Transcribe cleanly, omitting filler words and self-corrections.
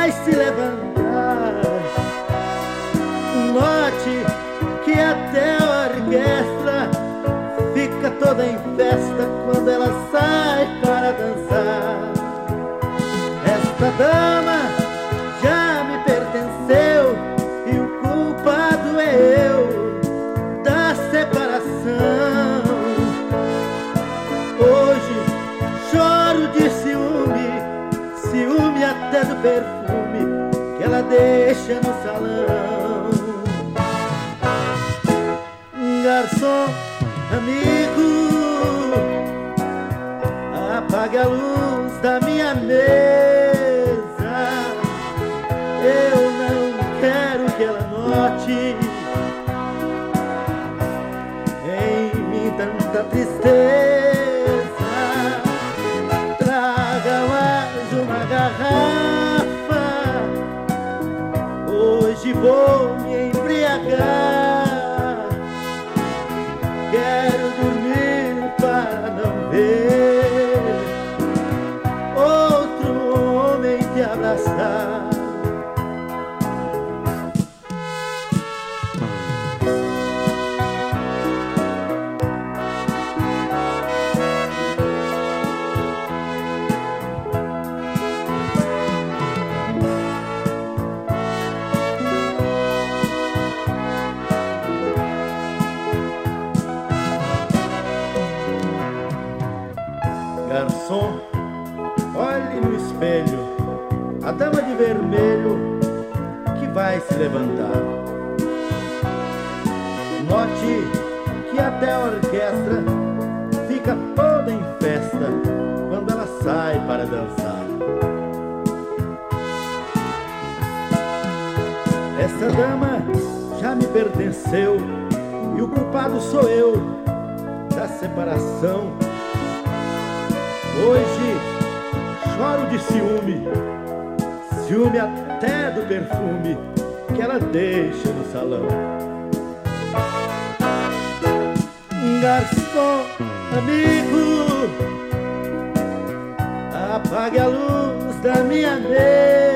vai se levantar. Note que até a orquestra fica toda em festa quando ela sai para dançar. Esta dama já me pertenceu e o culpado é eu da separação. Hoje choro de ciúme, ciúme até do perfume que ela deixa no salão. Garçom, amigo, apague a luz da minha mesa. Eu não quero que ela note em mim tanta tristeza. Traga mais uma garrafa, hoje vou me embriagar. Quero dormir para não ver outro homem te abraçar. Garçom, olhe no espelho a dama de vermelho que vai se levantar. Note que até a orquestra fica toda em festa quando ela sai para dançar. Essa dama já me pertenceu e o culpado sou eu da separação. Hoje choro de ciúme, ciúme até do perfume que ela deixa no salão. Garçom, amigo, apague a luz da minha mesa.